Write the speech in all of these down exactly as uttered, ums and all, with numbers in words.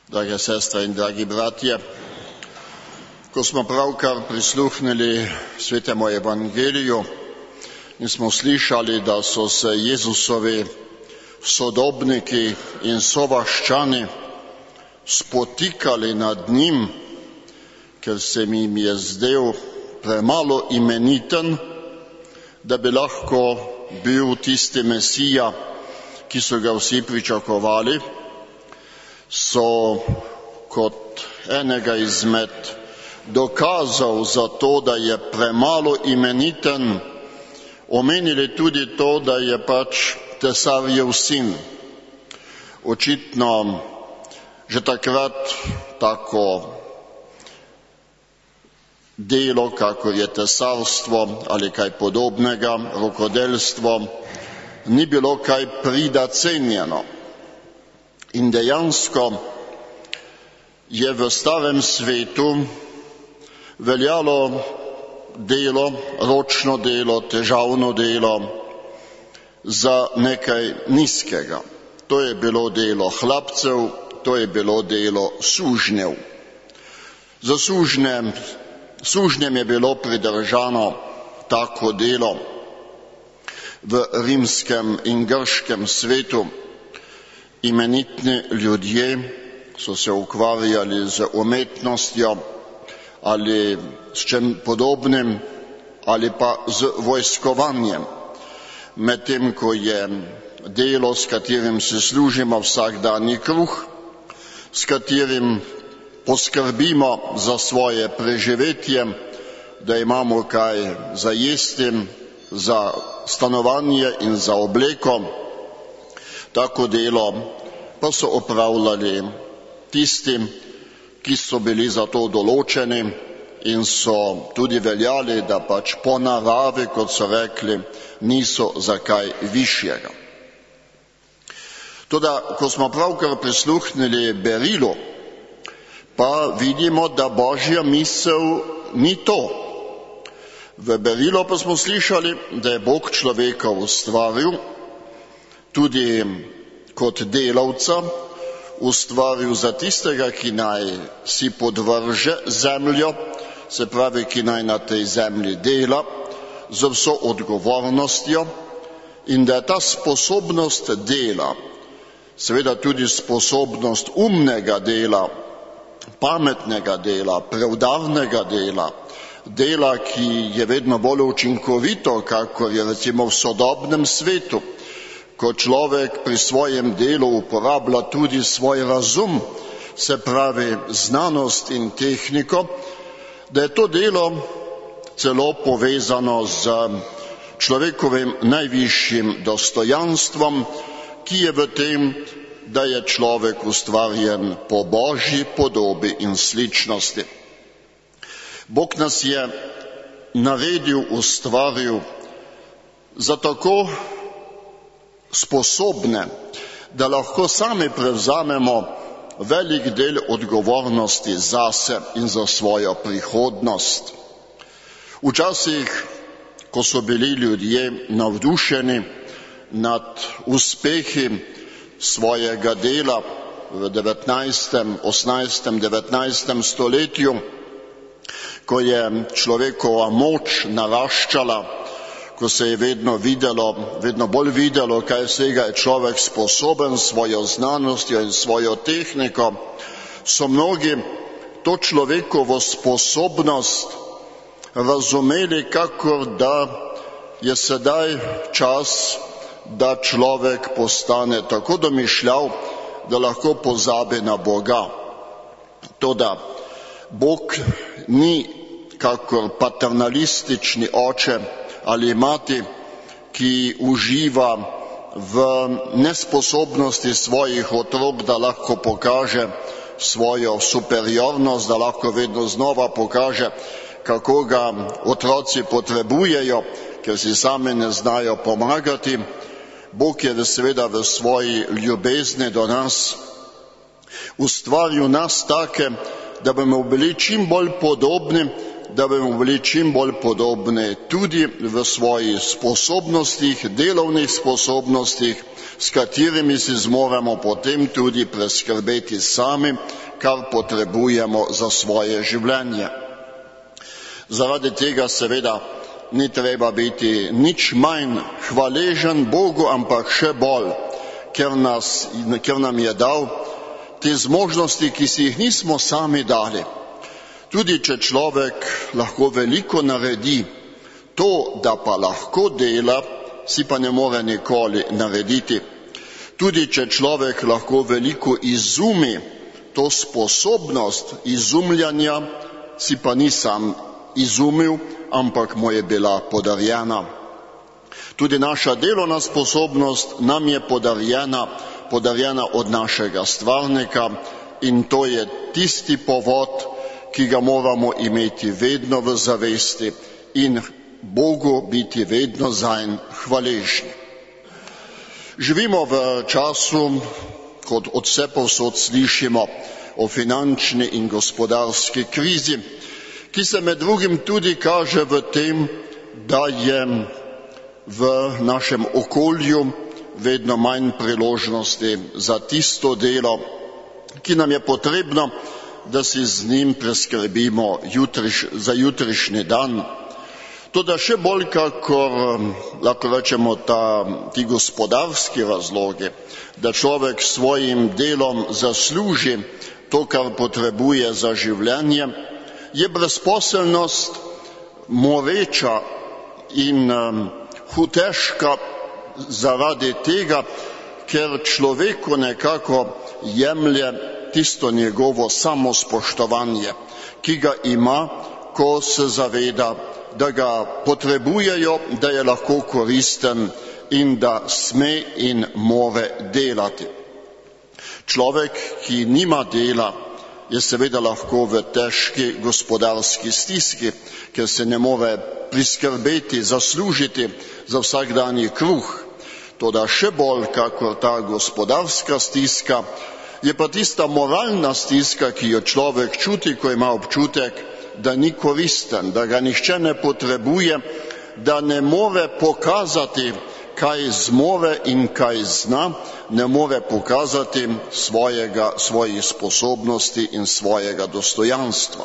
Drage sestre in dragi bratje, ko smo pravkar prisluhnili svetemu evangeliju in smo slišali, da so se Jezusovi sodobniki in sovaščani spotikali nad njim, ker se jim je zdel premalo imeniten, da bi lahko bil tisti Mesija, ki so ga vsi pričakovali, so kot enega izmed dokazov za to, da je premalo imeniten, omenili tudi to, da je pač tesarjev sin. Očitno že takrat tako delo, kakor je tesarstvo ali kaj podobnega, rokodelstvo, ni bilo kaj prida cenjeno. In dejansko je v starem svetu veljalo delo, ročno delo, težavno delo za nekaj nizkega. To je bilo delo hlapcev, to je bilo delo sužnjev. Za sužnjem, sužnjem je bilo pridržano tako delo v rimskem in grškem svetu. Imenitni ljudje so se ukvarjali z umetnostjo ali s čem podobnim ali pa z vojskovanjem, medtem ko je delo, s katerim se služimo vsakdanji kruh, s katerim poskrbimo za svoje preživetje, da imamo kaj za jesti, za stanovanje in za obleko. Tako delo pa so opravljali tisti, ki so bili za to določeni in so tudi veljali, da pač po naravi, kot so rekli, niso za kaj višjega. Toda, ko smo pravkar prisluhnili berilu, pa vidimo, da Božja misel ni to. V berilu pa smo slišali, da je Bog človeka ustvaril, tudi kot delavca, ustvaril za tistega, ki naj si podvrže zemljo, se pravi, ki naj na tej zemlji dela, z vso odgovornostjo, in da je ta sposobnost dela, seveda tudi sposobnost umnega dela, pametnega dela, preudarnega dela, dela, ki je vedno bolj učinkovito, kakor je recimo v sodobnem svetu, ko človek pri svojem delu uporablja tudi svoj razum, se pravi znanost in tehniko, da je to delo celo povezano z človekovim najvišjim dostojanstvom, ki je v tem, da je človek ustvarjen po Božji podobi in sličnosti. Bog nas je naredil, ustvaril za tako sposobne, da lahko sami prevzamemo velik del odgovornosti zase in za svojo prihodnost. Včasih, ko so bili ljudje navdušeni nad uspehi svojega dela v devetnajstem, osemnajstem, devetnajstem stoletju, ko je človekova moč naraščala, ko se je vedno videlo, vedno bolj videlo, kaj vsega je človek sposoben s svojo znanostjo in svojo tehniko, so mnogi to človekovo sposobnost razumeli, kakor da je sedaj čas, da človek postane tako domišljav, da lahko pozabi na Boga. Toda Bog ni kakor paternalistični oče ali mati, ki uživa v nesposobnosti svojih otrok, da lahko pokaže svojo superiornost, da lahko vedno znova pokaže, kako ga otroci potrebujejo, ker si sami ne znajo pomagati. Bog je seveda v svoji ljubezni do nas ustvaril nas take, da bomo bili čim bolj podobni da bomo bili čim bolj podobni tudi v svojih sposobnostih, delovnih sposobnostih, s katerimi si zmoremo potem tudi preskrbeti sami, kar potrebujemo za svoje življenje. Zaradi tega seveda ni treba biti nič manj hvaležen Bogu, ampak še bolj, ker, nas, ker nam je dal te zmožnosti, ki si jih nismo sami dali. Tudi če človek lahko veliko naredi, to, da pa lahko dela, si pa ne more nikoli narediti. Tudi če človek lahko veliko izumi, to sposobnost izumljanja si pa ni sam izumil, ampak mu je bila podarjena. Tudi naša delovna sposobnost nam je podarjena, podarjena od našega stvarnika in to je tisti povod, ki ga moramo imeti vedno v zavesti in Bogu biti vedno zanj hvaležni. Živimo v času, kot od vsepovsod slišimo, o finančni in gospodarski krizi, ki se med drugim tudi kaže v tem, da je v našem okolju vedno manj priložnosti za tisto delo, ki nam je potrebno, da si z njim preskrbimo jutriš, za jutrišnji dan. Toda še bolj, kakor lahko rečemo ta, ti gospodarski razlogi, da človek svojim delom zasluži to, kar potrebuje za življenje, je brezposelnost moreča in um, hutežka zaradi tega, ker človeku nekako jemlje tisto njegovo samospoštovanje, ki ga ima, ko se zaveda, da ga potrebujejo, da je lahko koristen in da sme in more delati. Človek, ki nima dela, je seveda lahko v težki gospodarski stiski, ker se ne more priskrbeti, zaslužiti za vsakdanji kruh. Toda še bolj, kakor ta gospodarska stiska, je pa tista moralna stiska, ki jo človek čuti, ko ima občutek, da ni koristen, da ga nihče ne potrebuje, da ne more pokazati, kaj zmore in kaj zna, ne more pokazati svojega, svojih sposobnosti in svojega dostojanstva.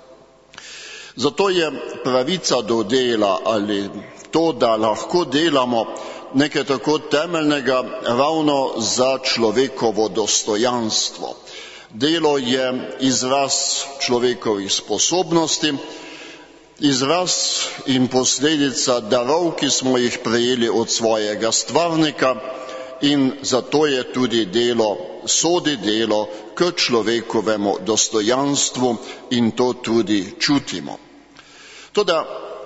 Zato je pravica do dela ali to, da lahko delamo, nekaj tako temeljnega ravno za človekovo dostojanstvo. Delo je izraz človekovih sposobnosti, izraz in posledica darov, ki smo jih prejeli od svojega stvarnika in zato je tudi delo, sodi delo k človekovemu dostojanstvu in to tudi čutimo. Toda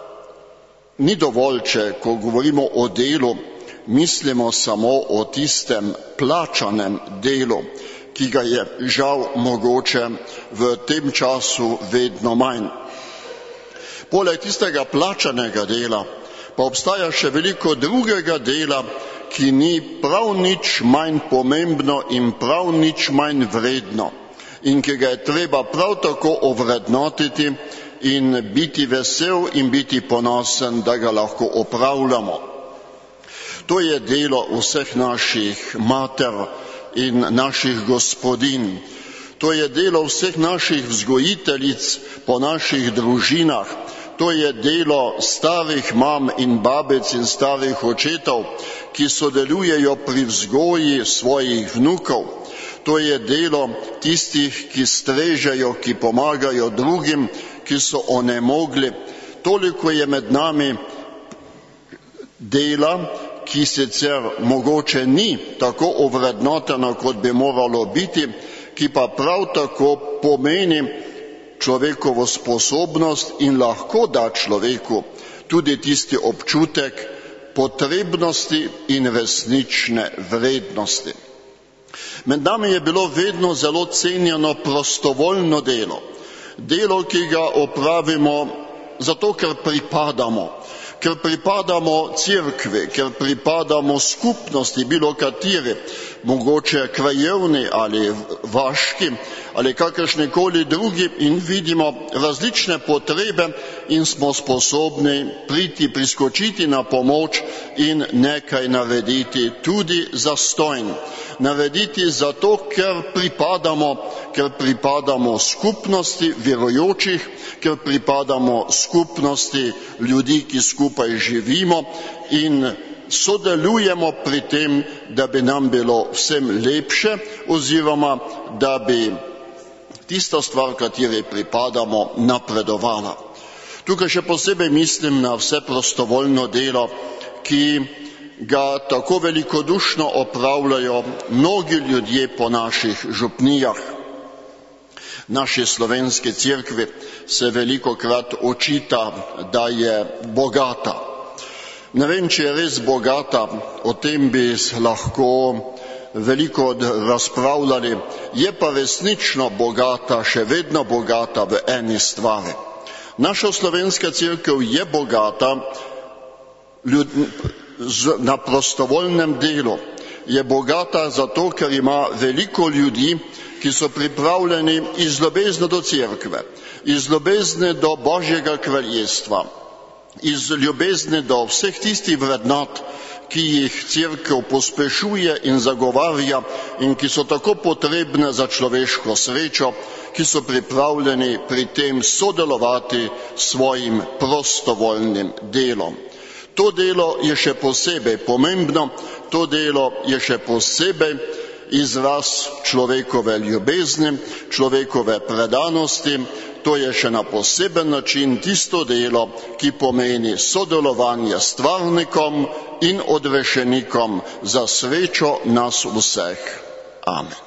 ni dovolj, če ko govorimo o delu, mislimo samo o tistem plačanem delu, ki ga je žal mogoče v tem času vedno manj. Poleg tistega plačanega dela pa obstaja še veliko drugega dela, ki ni prav nič manj pomembno in prav nič manj vredno in ki ga je treba prav tako ovrednotiti in biti vesel in biti ponosen, da ga lahko opravljamo. To je delo vseh naših mater in naših gospodinj. To je delo vseh naših vzgojiteljic po naših družinah. To je delo starih mam in babic in starih očetov, ki sodelujejo pri vzgoji svojih vnukov. To je delo tistih, ki strežejo, ki pomagajo drugim, ki so onemogli. Toliko je med nami dela, ki sicer mogoče ni tako ovrednoteno, kot bi moralo biti, ki pa prav tako pomeni človekovo sposobnost in lahko da človeku tudi tisti občutek potrebnosti in resnične vrednosti. Med nami je bilo vedno zelo cenjeno prostovoljno delo. Delo, ki ga opravimo zato, ker pripadamo, ker pripadamo cerkvi, ker pripadamo skupnosti, bilo katere, mogoče krajevni ali vaški ali kakršnekoli drugi, in vidimo različne potrebe in smo sposobni priti, priskočiti na pomoč in nekaj narediti tudi zastonj. Narediti zato, ker pripadamo, ker pripadamo skupnosti verujočih, ker pripadamo skupnosti ljudi, ki skupaj živimo in sodelujemo pri tem, da bi nam bilo vsem lepše oziroma da bi tista stvar, kateri pripadamo, napredovala. Tukaj še posebej mislim na vse prostovoljno delo, ki ga tako velikodušno opravljajo mnogi ljudje po naših župnijah. Naši slovenski cerkvi se velikokrat očita, da je bogata. Ne vem, če je res bogata, o tem bi lahko veliko razpravljali, je pa resnično bogata, še vedno bogata v eni stvari. Naša slovenska cerkev je bogata ljud, na prostovoljnem delu. Je bogata zato, ker ima veliko ljudi, ki so pripravljeni iz ljubezni do cerkve, iz ljubezni do Božjega kraljestva, iz ljubezni do vseh tistih vrednot, ki jih cerkev pospešuje in zagovarja in ki so tako potrebne za človeško srečo, ki so pripravljeni pri tem sodelovati s svojim prostovoljnim delom. To delo je še posebej pomembno, to delo je še posebej izraz človekove ljubezni, človekove predanosti, to je še na poseben način tisto delo, ki pomeni sodelovanje s stvarnikom in odrešenikom za srečo nas vseh. Amen.